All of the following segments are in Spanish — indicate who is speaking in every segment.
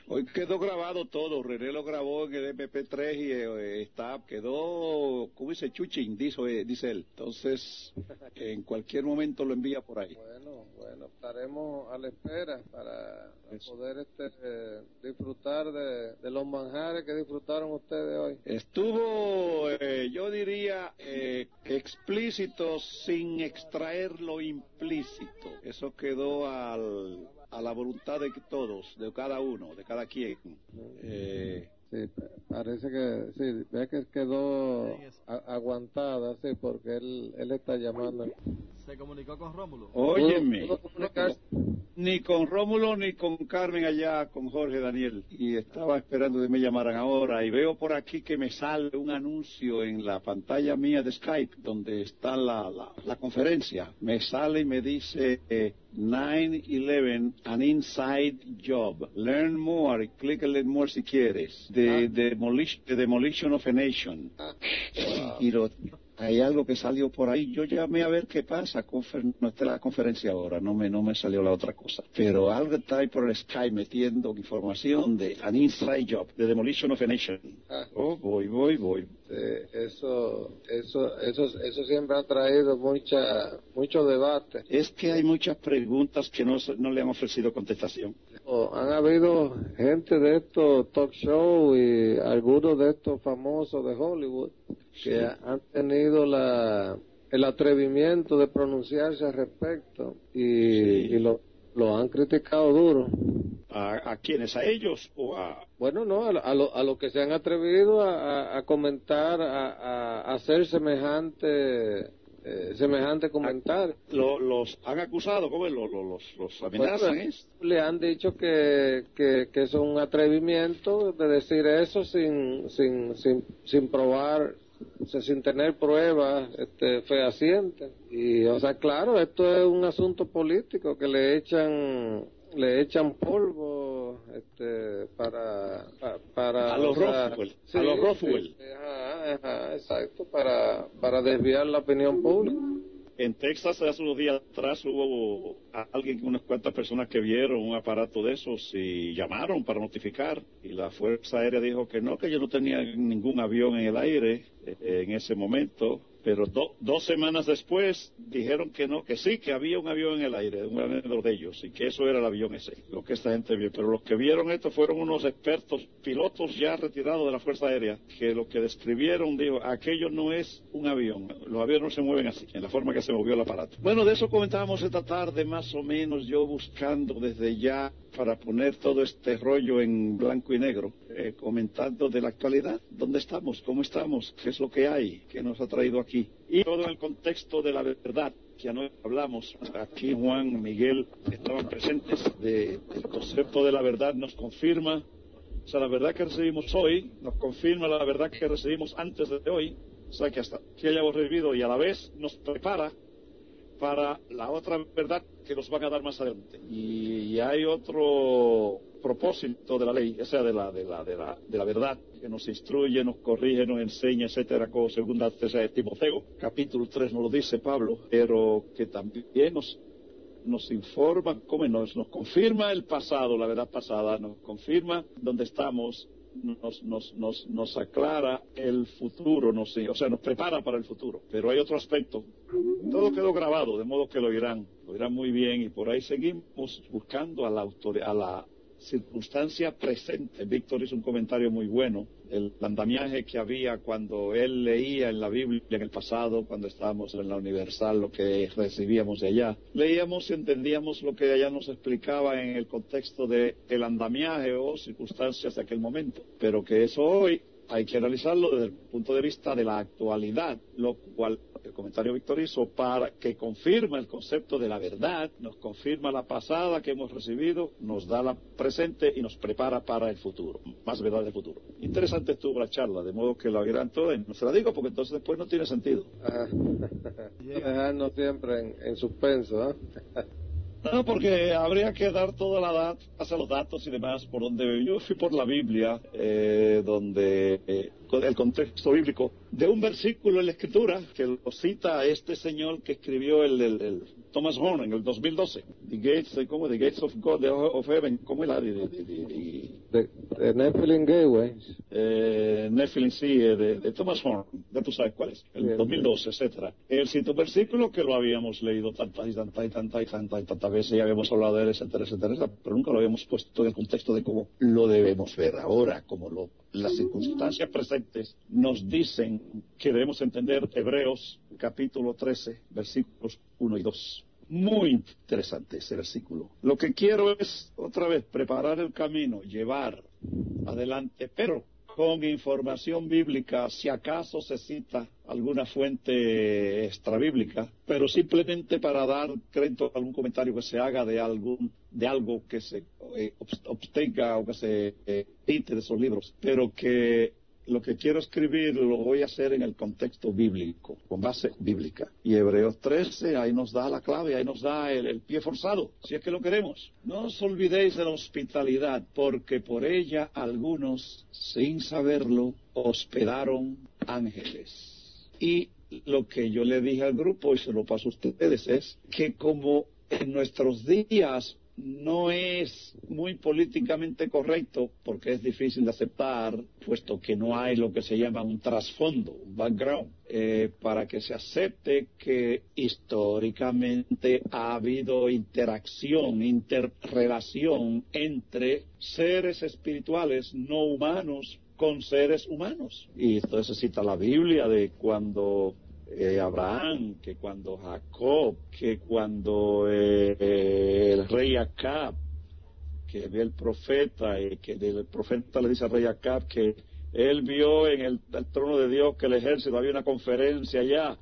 Speaker 1: Hoy quedó grabado todo, René lo grabó en el MP3 y quedó, ¿cómo dice? Chuchín, dice él. Entonces, en cualquier momento lo envía por ahí.
Speaker 2: Bueno, estaremos a la espera para poder disfrutar de los manjares que disfrutaron ustedes hoy.
Speaker 1: Estuvo, yo diría, explícito sin extraer lo implícito. Eso quedó a la voluntad de todos, de cada uno, de cada quien.
Speaker 2: Sí, parece que sí, ve que quedó aguantada, sí, porque él está llamando.
Speaker 3: ¿Se comunicó con Rómulo?
Speaker 1: Óyeme,
Speaker 2: ¿Pudo comunicarse?
Speaker 1: ni con Rómulo ni con Carmen allá, con Jorge Daniel. Y estaba esperando que me llamaran ahora. Y veo por aquí que me sale un anuncio en la pantalla mía de Skype, donde está la conferencia. Me sale y me dice 9/11, an inside job. Learn more, click and learn more si quieres. The demolition of a nation. Y hay algo que salió por ahí. Yo llamé a ver qué pasa. No está la conferencia ahora. No me salió la otra cosa. Pero algo está ahí por el Sky metiendo información de an inside job, the demolition of a nation. Oh, voy.
Speaker 2: Eso siempre ha traído mucho debate.
Speaker 1: Es que hay muchas preguntas que no le han ofrecido contestación.
Speaker 2: Han habido gente de estos talk show y algunos de estos famosos de Hollywood que han tenido el atrevimiento de pronunciarse al respecto y lo han criticado duro.
Speaker 1: ¿A quiénes? ¿A ellos o a...?
Speaker 2: Bueno, no, a lo que se han atrevido a comentar, a hacer semejante comentario.
Speaker 1: Los han acusado, ¿cómo es? Los amenazan, ¿es?
Speaker 2: Le han dicho que eso es un atrevimiento de decir eso sin probar, o sea, sin tener pruebas fehacientes. Y, o sea, claro, esto es un asunto político que le echan polvo para
Speaker 1: a los Roswell,
Speaker 2: sí,
Speaker 1: a los Roswell.
Speaker 2: Sí, exacto, para desviar la opinión pública.
Speaker 1: En Texas hace unos días atrás hubo unas cuantas personas que vieron un aparato de esos y llamaron para notificar, y la Fuerza Aérea dijo que ellos no tenían ningún avión en el aire en ese momento. Pero 2 semanas después dijeron que no, que sí, que había un avión en el aire, un avión de ellos, y que eso era el avión ese, lo que esta gente vio. Pero los que vieron esto fueron unos expertos, pilotos ya retirados de la Fuerza Aérea, que lo que describieron, dijo, aquello no es un avión, los aviones no se mueven así, en la forma que se movió el aparato. Bueno, de eso comentábamos esta tarde, más o menos, yo buscando desde ya para poner todo este rollo en blanco y negro, comentando de la actualidad, dónde estamos, cómo estamos, qué es lo que hay, qué nos ha traído aquí. Y todo en el contexto de la verdad, que anoche hablamos, aquí Juan, Miguel, estaban presentes, el concepto de la verdad nos confirma, o sea, la verdad que recibimos hoy, nos confirma la verdad que recibimos antes de hoy, o sea, que hasta que hayamos recibido, y a la vez nos prepara para la otra verdad que nos van a dar más adelante. Y hay otro propósito de la ley, o sea, de la verdad, que nos instruye, nos corrige, nos enseña, etcétera, como segunda de Timoteo, capítulo 3 nos lo dice Pablo, pero que también nos informa, nos confirma el pasado, la verdad pasada, nos confirma dónde estamos, nos aclara el futuro, nos prepara para el futuro. Pero hay otro aspecto. Todo quedó grabado, de modo que lo oirán muy bien, y por ahí seguimos buscando a la circunstancia presente. Víctor hizo un comentario muy bueno, el andamiaje que había cuando él leía en la Biblia en el pasado, cuando estábamos en la Universal, lo que recibíamos de allá. Leíamos y entendíamos lo que allá nos explicaba en el contexto de el andamiaje o circunstancias de aquel momento, pero que eso hoy hay que analizarlo desde el punto de vista de la actualidad, lo cual el comentario Víctor hizo para que confirma el concepto de la verdad, nos confirma la pasada que hemos recibido, nos da la presente y nos prepara para el futuro, más verdad del futuro. Interesante estuvo la charla, de modo que la oirán todos. No se la digo porque entonces después no tiene sentido.
Speaker 2: Dejarnos siempre en suspenso,
Speaker 1: No, porque habría que dar toda la data, hacer los datos y demás por donde yo fui por la Biblia, donde con el contexto bíblico de un versículo en la Escritura que lo cita este señor que escribió el Thomas Horn en el 2012, The Gates of God, of Heaven, ¿cómo era?
Speaker 2: De Nephilim Gateways.
Speaker 1: Nephilim, sí, de Thomas Horn, ya tú sabes cuál es, el 2012, etcétera. Él cita un versículo que lo habíamos leído tantas veces, ya habíamos hablado de él, etcétera, pero nunca lo habíamos puesto en el contexto de cómo lo debemos ver ahora, como las circunstancias presentes nos dicen que debemos entender Hebreos capítulo 13, versículos 1 y 2. Muy interesante ese versículo. Lo que quiero es, otra vez, preparar el camino, llevar adelante, pero con información bíblica, si acaso se cita alguna fuente extrabíblica, pero simplemente para dar crédito a algún comentario que se haga de algo que se obtenga o que se cite de esos libros, pero que lo que quiero escribir lo voy a hacer en el contexto bíblico, con base bíblica. Y Hebreos 13, ahí nos da la clave, ahí nos da el pie forzado, si es que lo queremos. No os olvidéis de la hospitalidad, porque por ella algunos, sin saberlo, hospedaron ángeles. Y lo que yo le dije al grupo, y se lo paso a ustedes, es que como en nuestros días no es muy políticamente correcto, porque es difícil de aceptar, puesto que no hay lo que se llama un trasfondo, un background, para que se acepte que históricamente ha habido interrelación entre seres espirituales no humanos con seres humanos. Y entonces se cita la Biblia de cuando Abraham, que cuando Jacob, que cuando el rey Acab, que ve el profeta, y que el profeta le dice al rey Acab que él vio en el trono de Dios que el ejército, había una conferencia allá,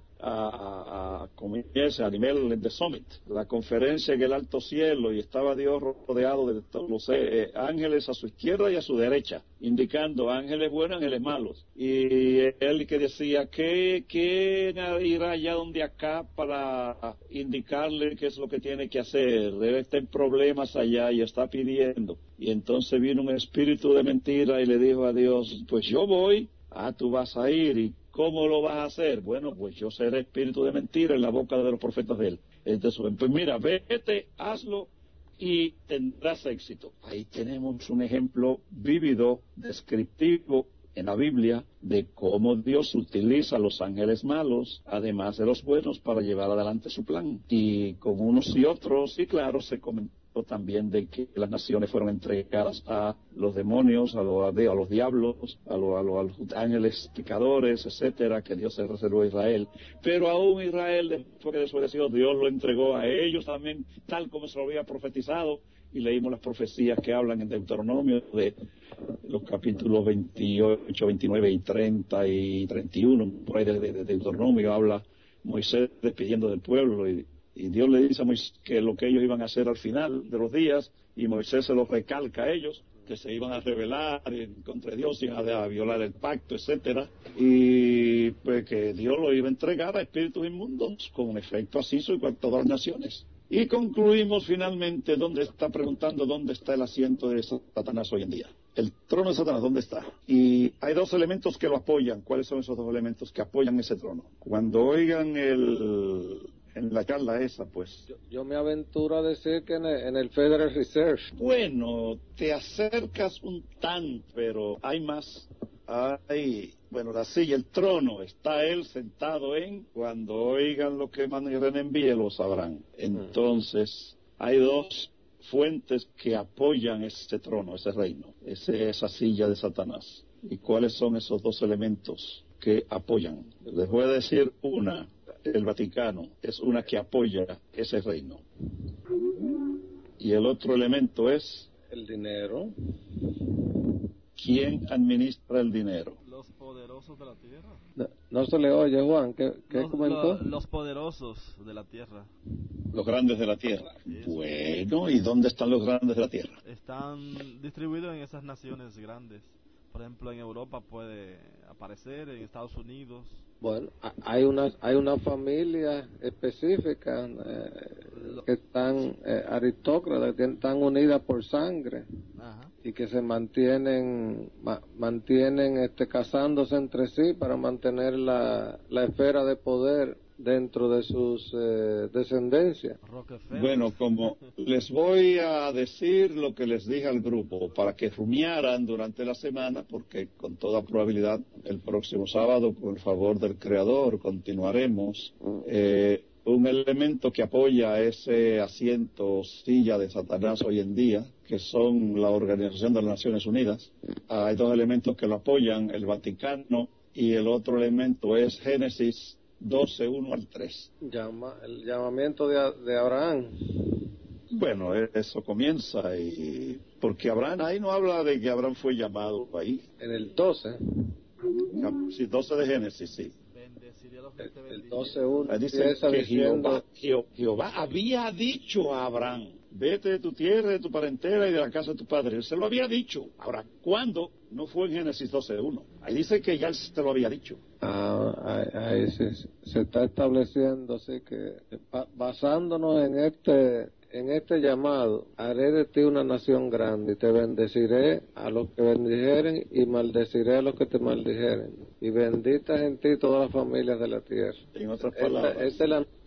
Speaker 1: a nivel de Summit, la conferencia en el alto cielo, y estaba Dios rodeado de todos los ángeles a su izquierda y a su derecha, indicando ángeles buenos, ángeles malos. Y él que decía, ¿quién irá allá donde acá para indicarle qué es lo que tiene que hacer? Él está en problemas allá y está pidiendo. Y entonces vino un espíritu de mentira y le dijo a Dios, pues yo voy, tú vas a ir. ¿Y cómo lo vas a hacer? Bueno, pues yo seré espíritu de mentira en la boca de los profetas de él. Entonces, pues mira, vete, hazlo y tendrás éxito. Ahí tenemos un ejemplo vívido, descriptivo en la Biblia de cómo Dios utiliza a los ángeles malos, además de los buenos, para llevar adelante su plan. Y con unos y otros, y claro, se comentó también de que las naciones fueron entregadas a los demonios, a los diablos, a los ángeles pecadores, etcétera, que Dios se reservó a Israel. Pero aún Israel, después de desobedecido, Dios lo entregó a ellos también, tal como se lo había profetizado. Y leímos las profecías que hablan en Deuteronomio de los capítulos 28, 29 y 30 y 31, por ahí de Deuteronomio habla Moisés despidiendo del pueblo, y Dios le dice a Moisés que lo que ellos iban a hacer al final de los días, y Moisés se lo recalca a ellos, que se iban a rebelar contra Dios, iban a violar el pacto, etcétera, y pues que Dios lo iba a entregar a espíritus inmundos, con efecto así sobre todas las naciones. Y concluimos finalmente preguntando dónde está el asiento de Satanás hoy en día. El trono de Satanás, ¿dónde está? Y hay dos elementos que lo apoyan. ¿Cuáles son esos dos elementos que apoyan ese trono? Cuando oigan en la charla esa, pues.
Speaker 2: Yo me aventuro a decir que en el Federal Reserve.
Speaker 1: Bueno, te acercas un tanto, pero hay más. La silla, el trono, está él sentado cuando oigan lo que Manuel envíe, lo sabrán. Entonces, hay dos fuentes que apoyan ese trono, ese reino, esa silla de Satanás. ¿Y cuáles son esos dos elementos que apoyan? Les voy a decir una. El Vaticano es una que apoya ese reino. Y el otro elemento es
Speaker 2: el dinero.
Speaker 1: ¿Quién administra el dinero?
Speaker 3: Los poderosos de la tierra.
Speaker 2: No se le oye, Juan. ¿Qué comentó?
Speaker 3: Los poderosos de la tierra.
Speaker 1: Los grandes de la tierra. Bueno, ¿y dónde están los grandes de la tierra?
Speaker 3: Están distribuidos en esas naciones grandes. Por ejemplo, en Europa puede aparecer, en Estados Unidos.
Speaker 2: Bueno, hay una familia específica que están aristócratas, que están unidas por sangre.
Speaker 3: Ajá.
Speaker 2: Y que se mantienen casándose entre sí para mantener la esfera de poder dentro de sus descendencias.
Speaker 1: Bueno, como les voy a decir lo que les dije al grupo para que rumiaran durante la semana, porque con toda probabilidad el próximo sábado, con el favor del Creador, continuaremos. Un elemento que apoya ese asiento silla de Satanás hoy en día, que son la Organización de las Naciones Unidas. Hay dos elementos que lo apoyan, el Vaticano, y el otro elemento es Génesis 12, 1 al 3.
Speaker 2: El llamamiento de Abraham.
Speaker 1: Bueno, eso comienza, porque Abraham, ahí no habla de que Abraham fue llamado ahí.
Speaker 2: En el 12.
Speaker 1: Sí, 12 de Génesis, sí.
Speaker 2: El 12.1
Speaker 1: dice que Jehová había dicho a Abraham, vete de tu tierra, de tu parentela y de la casa de tu padre. Él se lo había dicho. Ahora, ¿cuándo? No fue en Génesis 12.1. Ahí dice que ya él se lo había dicho.
Speaker 2: Ahí se está estableciendo, así que basándonos en este llamado, haré de ti una nación grande, y te bendeciré a los que bendijeren, y maldeciré a los que te maldijeren, y benditas en ti todas las familias de la tierra.
Speaker 1: En otras palabras,
Speaker 2: esta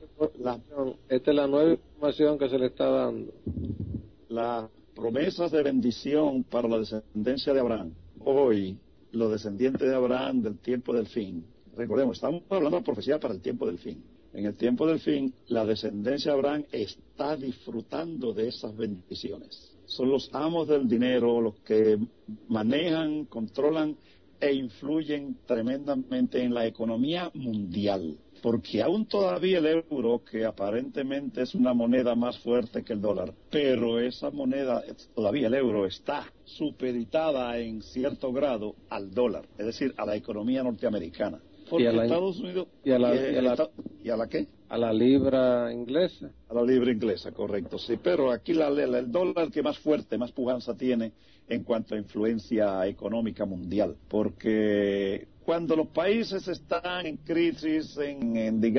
Speaker 2: es la nueva información que se le está dando.
Speaker 1: Las promesas de bendición para la descendencia de Abraham. Hoy, los descendientes de Abraham del tiempo del fin. Recordemos, estamos hablando de profecía para el tiempo del fin. En el tiempo del fin, la descendencia de Abraham está disfrutando de esas bendiciones. Son los amos del dinero los que manejan, controlan e influyen tremendamente en la economía mundial. Porque aún todavía el euro, que aparentemente es una moneda más fuerte que el dólar, pero esa moneda, todavía el euro, está supeditada en cierto grado al dólar, es decir, a la economía norteamericana. Porque Estados Unidos... ¿Y a la qué?
Speaker 2: A la libra inglesa.
Speaker 1: A la libra inglesa, correcto, sí. Pero aquí el dólar que más fuerte, más pujanza tiene en cuanto a influencia económica mundial. Porque cuando los países están en crisis, en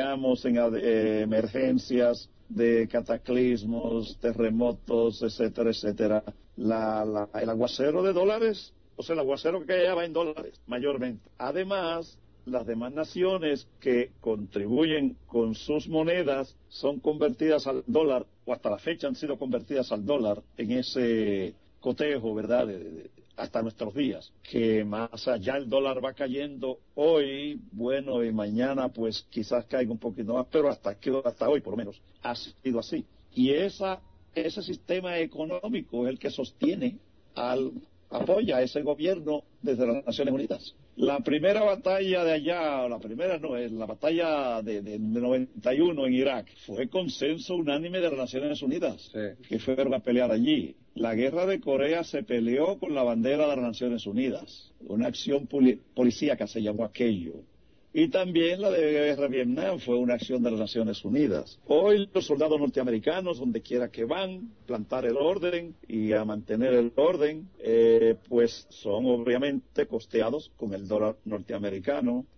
Speaker 1: emergencias de cataclismos, terremotos, etcétera, etcétera, el aguacero de dólares, o sea, el aguacero que caía va en dólares, mayormente. Además, las demás naciones que contribuyen con sus monedas son convertidas al dólar, o hasta la fecha han sido convertidas al dólar en ese cotejo, ¿verdad?, hasta nuestros días, que más allá el dólar va cayendo hoy, bueno, y mañana pues quizás caiga un poquito más, pero hasta hoy por lo menos ha sido así. Y ese sistema económico es el que sostiene apoya a ese gobierno desde las Naciones Unidas. La primera batalla de allá, la batalla de 91 en Irak, fue consenso unánime de las Naciones Unidas, que fueron a pelear allí. La guerra de Corea se peleó con la bandera de las Naciones Unidas, una acción policíaca se llamó aquello. Y también la de guerra de Vietnam fue una acción de las Naciones Unidas. Hoy los soldados norteamericanos, donde quiera que van, plantar el orden y a mantener el orden, pues son obviamente costeados con el dólar norteamericano,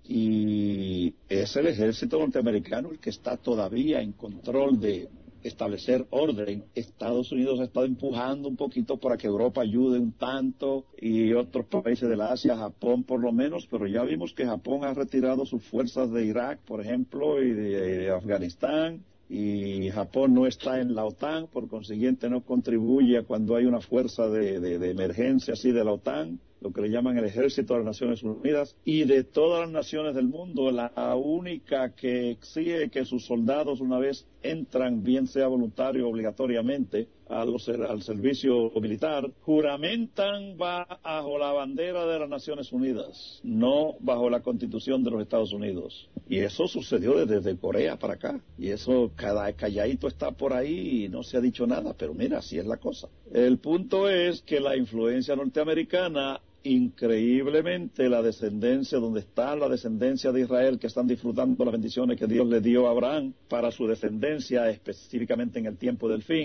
Speaker 1: y es el ejército norteamericano el que está todavía en control de establecer orden. Estados Unidos ha estado empujando un poquito para que Europa ayude un tanto, y otros países de la Asia, Japón por lo menos, pero ya vimos que Japón ha retirado sus fuerzas de Irak, por ejemplo, y de Afganistán, y Japón no está en la OTAN, por consiguiente no contribuye a cuando hay una fuerza de emergencia así de la OTAN, lo que le llaman el ejército de las Naciones Unidas, y de todas las naciones del mundo, la única que exige que sus soldados, una vez entran, bien sea voluntario o obligatoriamente, al servicio militar, juramentan bajo la bandera de las Naciones Unidas, no bajo la Constitución de los Estados Unidos. Y eso sucedió desde Corea para acá, y eso calladito está por ahí y no se ha dicho nada, pero mira, así es la cosa. El punto es que la influencia norteamericana, increíblemente, la descendencia, donde está la descendencia de Israel, que están disfrutando las bendiciones que Dios le dio a Abraham para su descendencia, específicamente en el tiempo del fin,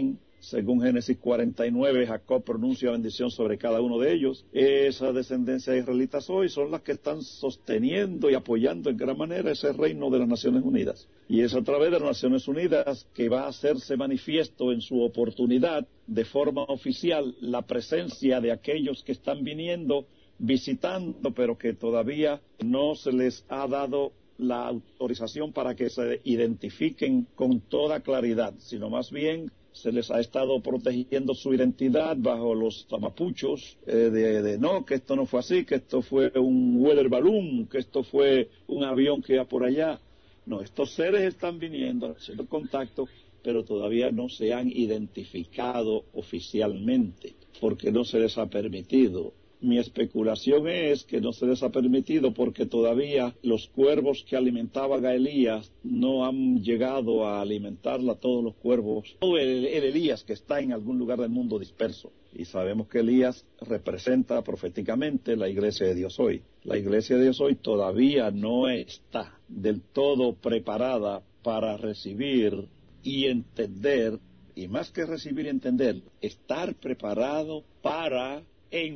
Speaker 1: Según Génesis 49, Jacob pronuncia bendición sobre cada uno de ellos. Esa descendencia israelita hoy son las que están sosteniendo y apoyando en gran manera ese reino de las Naciones Unidas. Y es a través de las Naciones Unidas que va a hacerse manifiesto en su oportunidad, de forma oficial, la presencia de aquellos que están viniendo, visitando, pero que todavía no se les ha dado la autorización para que se identifiquen con toda claridad, sino más bien se les ha estado protegiendo su identidad bajo los tamapuchos de no, que esto no fue así, que esto fue un weather balloon, que esto fue un avión que iba por allá. No, estos seres están viniendo, haciendo contacto, pero todavía no se han identificado oficialmente, porque no se les ha permitido. Mi especulación es que no se les ha permitido porque todavía los cuervos que alimentaban a Elías no han llegado a alimentarla a todos los cuervos. Todo el Elías que está en algún lugar del mundo disperso. Y sabemos que Elías representa proféticamente la iglesia de Dios hoy. La iglesia de Dios hoy todavía no está del todo preparada para recibir y entender, y más que recibir y entender, estar preparado para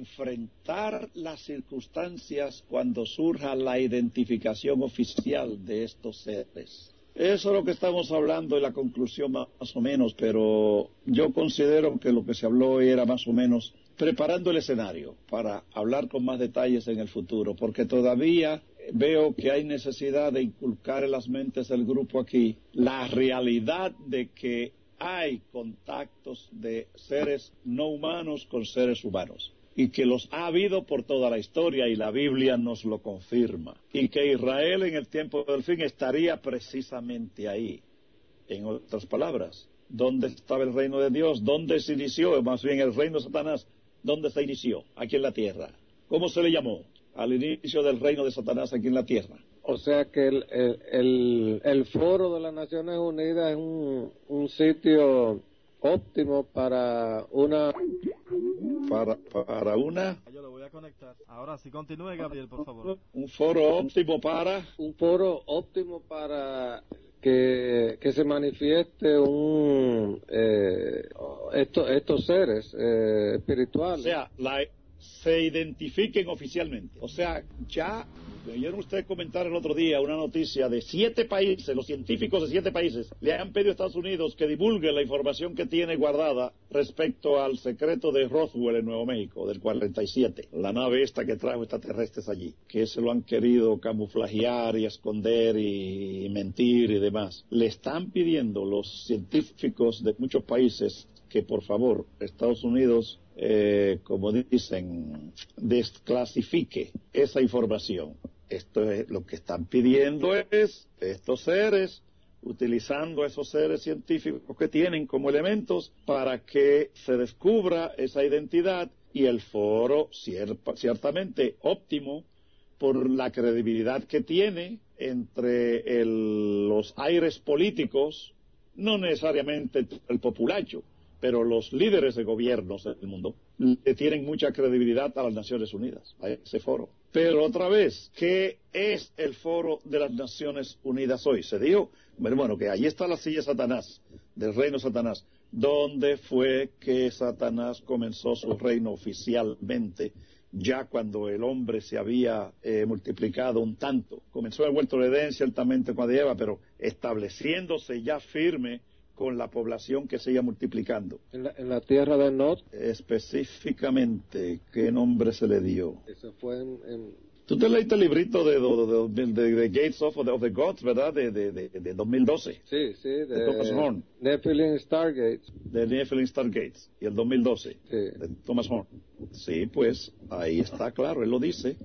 Speaker 1: enfrentar las circunstancias cuando surja la identificación oficial de estos seres. Eso es lo que estamos hablando y la conclusión más o menos, pero yo considero que lo que se habló hoy era más o menos preparando el escenario para hablar con más detalles en el futuro, porque todavía veo que hay necesidad de inculcar en las mentes del grupo aquí la realidad de que hay contactos de seres no humanos con seres humanos, y que los ha habido por toda la historia, y la Biblia nos lo confirma, y que Israel en el tiempo del fin estaría precisamente ahí. En otras palabras, ¿dónde estaba el reino de Dios? ¿Dónde se inició? Más bien el reino de Satanás, ¿dónde se inició? Aquí en la tierra. ¿Cómo se le llamó al inicio del reino de Satanás aquí en la tierra?
Speaker 2: O sea que el foro de las Naciones Unidas es un sitio óptimo para una...
Speaker 1: Para una...
Speaker 3: Yo lo voy a conectar. Ahora sí, continúe, Gabriel, por favor.
Speaker 1: Un foro óptimo para...
Speaker 2: Un foro óptimo para que se manifieste estos seres espirituales.
Speaker 1: O sea, se identifiquen oficialmente. O sea, ya oyeron ustedes comentar el otro día una noticia de 7 países, los científicos de 7 países le han pedido a Estados Unidos que divulgue la información que tiene guardada respecto al secreto de Roswell en Nuevo México, del 47, la nave esta que trajo extraterrestres allí, que se lo han querido camuflajear y esconder y mentir y demás. Le están pidiendo los científicos de muchos países que por favor Estados Unidos, como dicen, desclasifique esa información. Esto es lo que están pidiendo, es estos seres, utilizando esos seres científicos que tienen como elementos para que se descubra esa identidad, y el foro ciertamente óptimo por la credibilidad que tiene entre los aires políticos, no necesariamente el populacho, pero los líderes de gobiernos del mundo le tienen mucha credibilidad a las Naciones Unidas, a ese foro. Pero otra vez, ¿qué es el foro de las Naciones Unidas hoy? Se dijo, bueno, que ahí está la silla de Satanás, del reino de Satanás. ¿Dónde fue que Satanás comenzó su reino oficialmente? Ya cuando el hombre se había multiplicado un tanto. Comenzó en el huerto de Edén, ciertamente con Eva, pero estableciéndose ya firme con la población que se iba multiplicando.
Speaker 2: En la tierra de Nod.
Speaker 1: Específicamente, ¿qué nombre se le dio?
Speaker 2: Eso fue en...
Speaker 1: Tú te leíste el librito de Gates of the Gods, ¿verdad? De 2012.
Speaker 2: Sí,
Speaker 1: de Thomas Horn.
Speaker 2: Nephilim Stargates.
Speaker 1: De Nephilim Stargates, y el 2012.
Speaker 2: Sí.
Speaker 1: De Thomas Horn. Sí, pues, ahí está claro, él lo dice.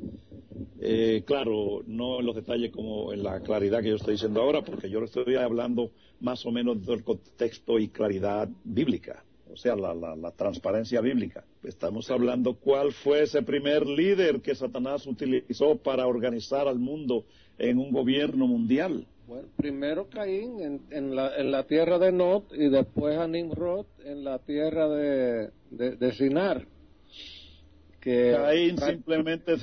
Speaker 1: Claro, no en los detalles como en la claridad que yo estoy diciendo ahora, porque yo le estoy hablando más o menos del contexto y claridad bíblica, o sea, la transparencia bíblica. Estamos hablando cuál fue ese primer líder que Satanás utilizó para organizar al mundo en un gobierno mundial.
Speaker 2: Bueno, primero Caín en la tierra de Nod, y después a Nimrod en la tierra de Sinar.
Speaker 1: Caín simplemente,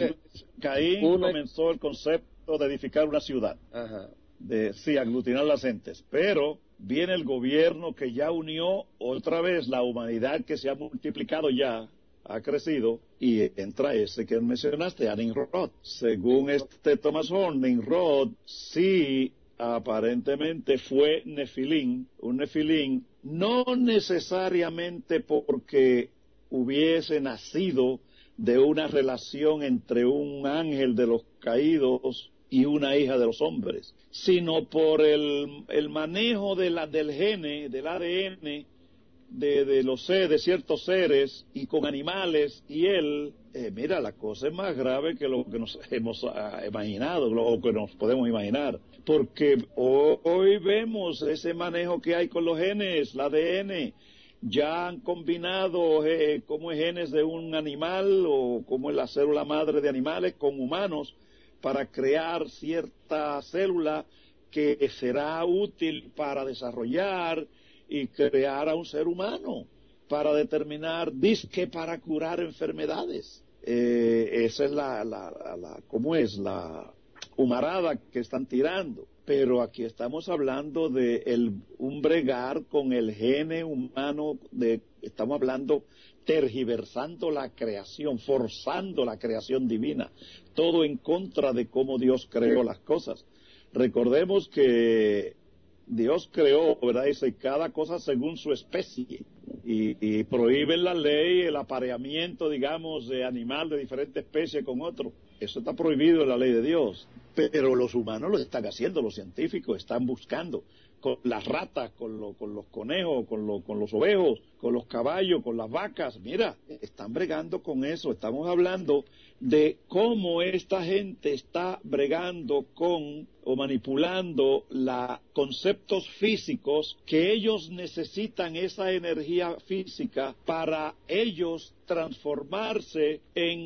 Speaker 1: comenzó el concepto de edificar una ciudad,
Speaker 2: Ajá.
Speaker 1: de aglutinar las gentes, pero viene el gobierno que ya unió otra vez la humanidad que se ha multiplicado ya, ha crecido, y entra ese que mencionaste, a Nimrod. Según Thomas Horn, Nimrod sí aparentemente fue Nefilín, un Nefilín, no necesariamente porque hubiese nacido de una relación entre un ángel de los caídos y una hija de los hombres, sino por el manejo del gene, del ADN, de ciertos seres y con animales, y mira, la cosa es más grave que lo que nos hemos imaginado, o que nos podemos imaginar, porque hoy vemos ese manejo que hay con los genes, el ADN, ya han combinado como genes de un animal o como es la célula madre de animales con humanos para crear cierta célula que será útil para desarrollar y crear a un ser humano, para determinar, disque para curar enfermedades. Esa es ¿cómo es? La humarada que están tirando. Pero aquí estamos hablando de un bregar con el gene humano, estamos hablando tergiversando la creación, forzando la creación divina, todo en contra de cómo Dios creó las cosas. Recordemos que Dios creó, ¿verdad? Dice, cada cosa según su especie, y prohíbe en la ley el apareamiento, digamos, de animal de diferente especie con otro. Eso está prohibido en la ley de Dios. Pero los humanos lo están haciendo, los científicos están buscando, con las ratas, con los conejos, con los ovejos, con los caballos, con las vacas. Mira, están bregando con eso. Estamos hablando de cómo esta gente está bregando con o manipulando conceptos físicos, que ellos necesitan esa energía física para ellos transformarse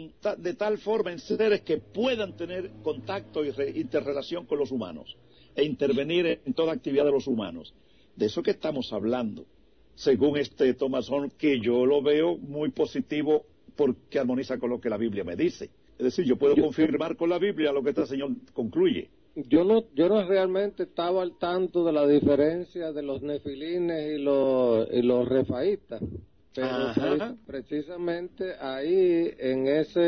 Speaker 1: de tal forma en seres que puedan tener contacto y interrelación con los humanos e intervenir en toda actividad de los humanos. De eso que estamos hablando, según Thomas Horn, que yo lo veo muy positivo porque armoniza con lo que la Biblia me dice. Es decir, yo puedo confirmar con la Biblia lo que este señor concluye.
Speaker 2: Yo no realmente estaba al tanto de la diferencia de los nefilines y los refaítas, pero precisamente ahí en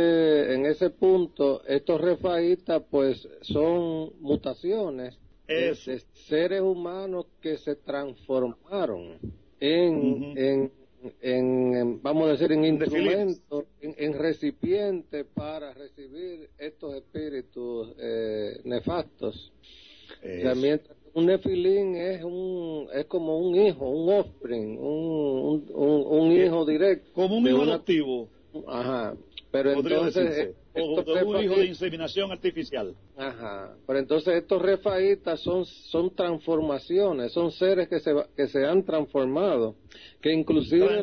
Speaker 2: ese punto estos refaítas pues son mutaciones de seres humanos que se transformaron en vamos a decir, en instrumentos, en recipientes para recibir estos espíritus nefastos. O sea, mientras un nefilín es como un hijo, un offspring, un hijo directo,
Speaker 1: como un hijo adoptivo.
Speaker 2: Ajá. Pero entonces
Speaker 1: un hijo de inseminación artificial.
Speaker 2: Ajá. Pero entonces estos refaítas son transformaciones, son seres que se han transformado, que inclusive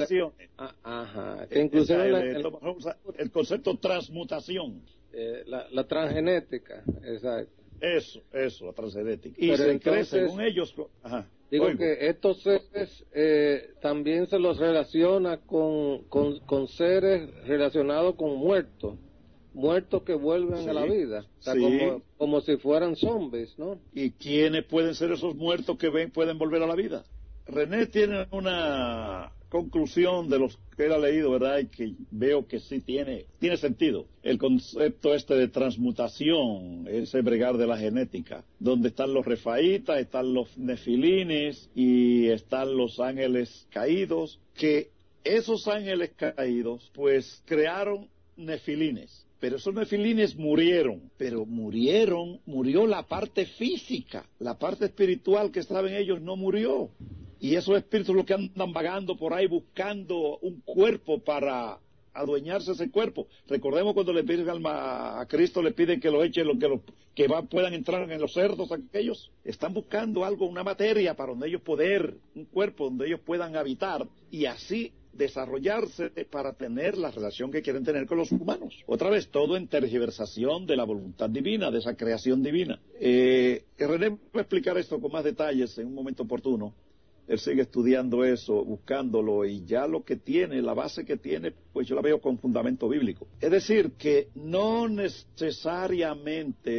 Speaker 1: el concepto transmutación,
Speaker 2: la transgenética, exacto.
Speaker 1: Eso, la transgenética. Y pero se cree según ellos.
Speaker 2: Digo que estos seres también se los relaciona con seres relacionados con muertos que vuelven a la vida, o sea, como si fueran zombies, ¿no?
Speaker 1: ¿Y quiénes pueden ser esos muertos que pueden volver a la vida? René tiene una conclusión de los que él ha leído, ¿verdad? Y que veo que sí tiene sentido. El concepto de transmutación, ese bregar de la genética, donde están los refaítas, están los nefilines y están los ángeles caídos, que esos ángeles caídos pues crearon nefilines. Pero esos nefilines murieron, murió la parte física, la parte espiritual que estaba en ellos no murió. Y esos espíritus los que andan vagando por ahí buscando un cuerpo para adueñarse de ese cuerpo. Recordemos cuando le piden a Cristo, le piden que lo echen, puedan entrar en los cerdos aquellos. Están buscando algo, una materia para donde ellos un cuerpo donde ellos puedan habitar y así desarrollarse para tener la relación que quieren tener con los humanos. Otra vez, todo en tergiversación de la voluntad divina, de esa creación divina. René va a explicar esto con más detalles en un momento oportuno. Él sigue estudiando eso, buscándolo, y ya lo que tiene, la base que tiene, pues yo la veo con fundamento bíblico. Es decir, que no necesariamente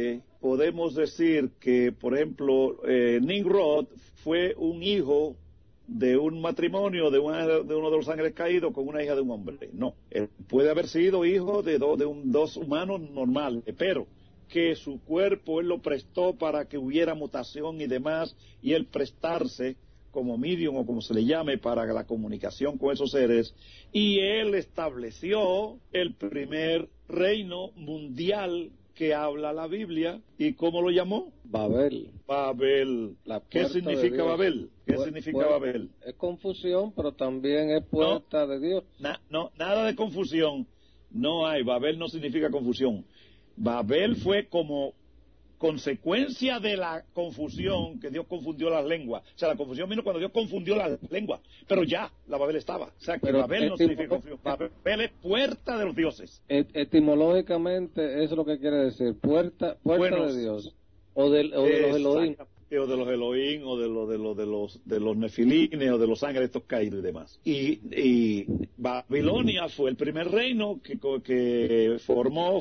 Speaker 1: podemos decir que, por ejemplo, Nimrod fue un hijo de un matrimonio de uno de los ángeles caídos con una hija de un hombre. No, él puede haber sido hijo de dos humanos normales, pero que su cuerpo él lo prestó para que hubiera mutación y demás, y él prestarse como medium o como se le llame para la comunicación con esos seres, y él estableció el primer reino mundial que habla la Biblia. ¿Y cómo lo llamó?
Speaker 2: Babel.
Speaker 1: Babel. ¿Qué significa Babel? ¿Qué significa Babel?
Speaker 2: Es confusión, pero también es puerta de Dios.
Speaker 1: No, nada de confusión. No hay. Babel no significa confusión. Babel fue como consecuencia de la confusión, que Dios confundió las lenguas. O sea, la confusión vino cuando Dios confundió las lenguas, pero ya la Babel estaba. O sea, que pero Babel no significa confusión. Babel es puerta de los dioses.
Speaker 2: Etimológicamente eso es lo que quiere decir, puerta de Dios. O de los Elohim.
Speaker 1: O de los Elohim, o de los nefilines, o de los ángeles estos caídos y demás. Y Babilonia fue el primer reino que formó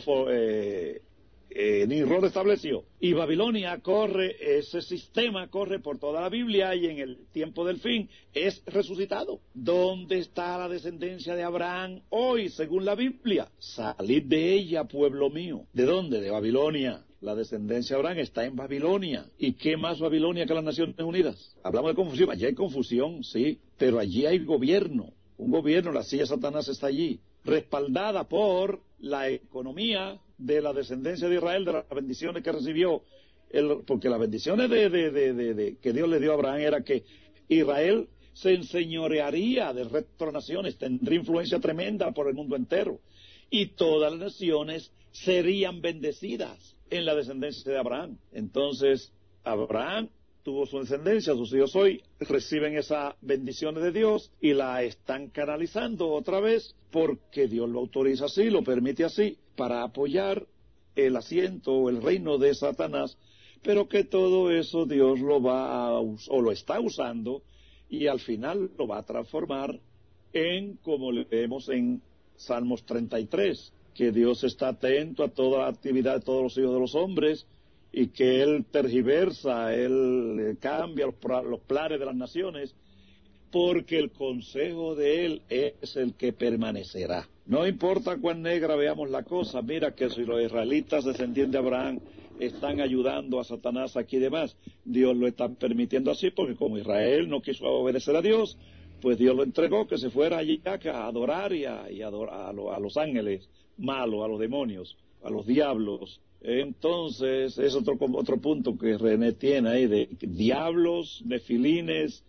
Speaker 1: Nimrod estableció. Y Babilonia ese sistema corre por toda la Biblia, y en el tiempo del fin es resucitado. ¿Dónde está la descendencia de Abraham hoy, según la Biblia? Salid de ella, pueblo mío. ¿De dónde? De Babilonia. La descendencia de Abraham está en Babilonia. ¿Y qué más Babilonia que las Naciones Unidas? Hablamos de confusión. Allí hay confusión, sí, pero allí hay gobierno. Un gobierno, la silla de Satanás está allí, respaldada por la economía de la descendencia de Israel, de las bendiciones que recibió, porque las bendiciones que Dios le dio a Abraham era que Israel se enseñorearía del resto de las naciones, tendría influencia tremenda por el mundo entero, y todas las naciones serían bendecidas en la descendencia de Abraham. Entonces, Abraham tuvo su descendencia, sus hijos hoy reciben esas bendiciones de Dios y la están canalizando otra vez porque Dios lo autoriza así, lo permite así, para apoyar el asiento o el reino de Satanás, pero que todo eso Dios lo lo está usando, y al final lo va a transformar en, como leemos en Salmos 33, que Dios está atento a toda la actividad de todos los hijos de los hombres, y que Él tergiversa, Él cambia los planes de las naciones, porque el consejo de Él es el que permanecerá. No importa cuán negra veamos la cosa, mira que si los israelitas descendientes de Abraham están ayudando a Satanás aquí y demás, Dios lo está permitiendo así, porque como Israel no quiso obedecer a Dios, pues Dios lo entregó que se fuera allí a adorar y adorar a los ángeles malos, a los demonios, a los diablos. Entonces, es otro punto que René tiene ahí, de diablos, nefilines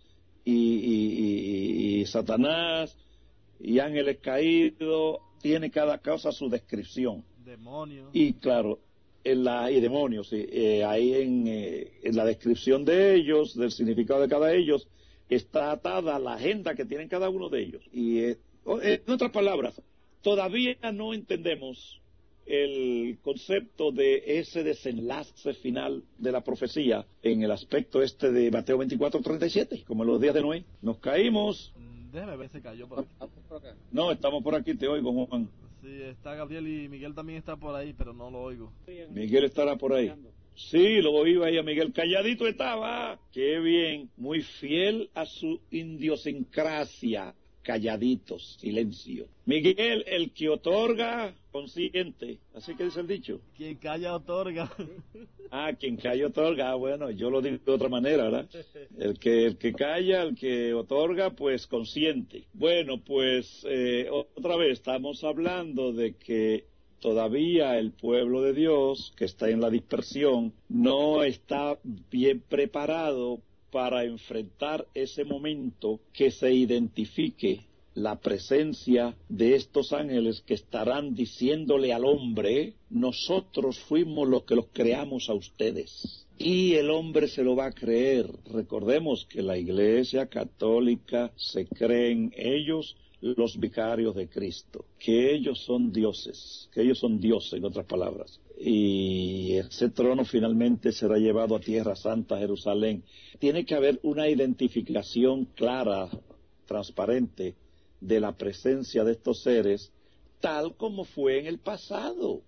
Speaker 1: y Satanás y ángeles caídos. Tiene cada cosa su descripción.
Speaker 3: Demonios.
Speaker 1: Y claro, y demonios, sí, ahí en la descripción de ellos, del significado de cada ellos, está atada la agenda que tienen cada uno de ellos. Y en otras palabras, todavía no entendemos el concepto de ese desenlace final de la profecía en el aspecto de Mateo 24:37, como en los días de Noé. Nos caímos.
Speaker 3: Déjeme ver si cayó por aquí.
Speaker 1: No, estamos por aquí, te oigo, Juan.
Speaker 3: Sí, está Gabriel, y Miguel también está por ahí, pero no lo oigo.
Speaker 1: Miguel estará por ahí. Sí, lo oí ahí a Miguel, calladito estaba. Qué bien, muy fiel a su idiosincrasia. Calladitos, silencio. Miguel, el que otorga, consiente. Así que dice el dicho.
Speaker 3: Quien calla otorga.
Speaker 1: Quien calla otorga. Bueno, yo lo digo de otra manera, ¿verdad? El que calla, el que otorga, pues consiente. Bueno, pues otra vez estamos hablando de que todavía el pueblo de Dios, que está en la dispersión, no está bien preparado para enfrentar ese momento que se identifique la presencia de estos ángeles que estarán diciéndole al hombre: nosotros fuimos los que los creamos a ustedes. Y el hombre se lo va a creer. Recordemos que la Iglesia Católica se creen ellos los vicarios de Cristo, que ellos son dioses, en otras palabras. Y ese trono finalmente será llevado a Tierra Santa, Jerusalén. Tiene que haber una identificación clara, transparente, de la presencia de estos seres, tal como fue en el pasado.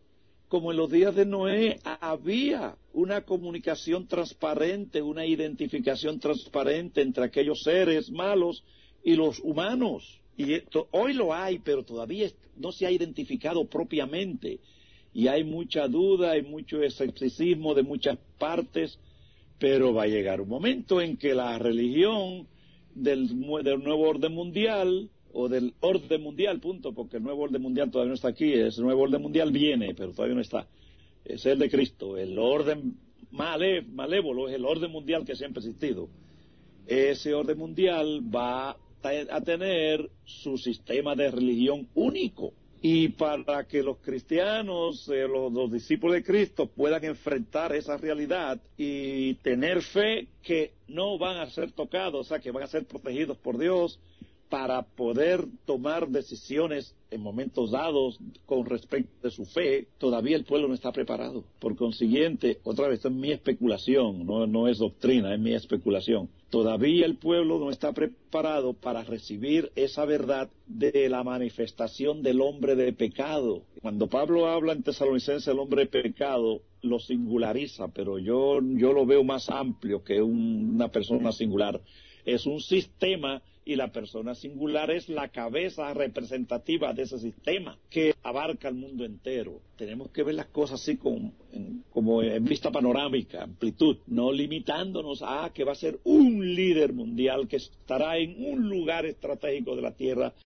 Speaker 1: como en los días de Noé, había una comunicación transparente, una identificación transparente entre aquellos seres malos y los humanos. Y hoy lo hay, pero todavía no se ha identificado propiamente. Y hay mucha duda, hay mucho escepticismo de muchas partes, pero va a llegar un momento en que la religión del nuevo orden mundial, o del orden mundial, punto, porque el nuevo orden mundial todavía no está aquí, el nuevo orden mundial viene, pero todavía no está, es el de Cristo, el orden malévolo es el orden mundial que siempre ha existido. Ese orden mundial va a tener su sistema de religión único, y para que los cristianos, los discípulos de Cristo puedan enfrentar esa realidad y tener fe que no van a ser tocados, o sea, que van a ser protegidos por Dios, para poder tomar decisiones en momentos dados con respecto a su fe, todavía el pueblo no está preparado. Por consiguiente, otra vez, esto es mi especulación, no es doctrina, es mi especulación. Todavía el pueblo no está preparado para recibir esa verdad de la manifestación del hombre de pecado. Cuando Pablo habla en Tesalonicenses del hombre de pecado, lo singulariza, pero yo lo veo más amplio que una persona singular. Es un sistema, y la persona singular es la cabeza representativa de ese sistema que abarca el mundo entero. Tenemos que ver las cosas así como en vista panorámica, amplitud, no limitándonos a que va a ser un líder mundial que estará en un lugar estratégico de la tierra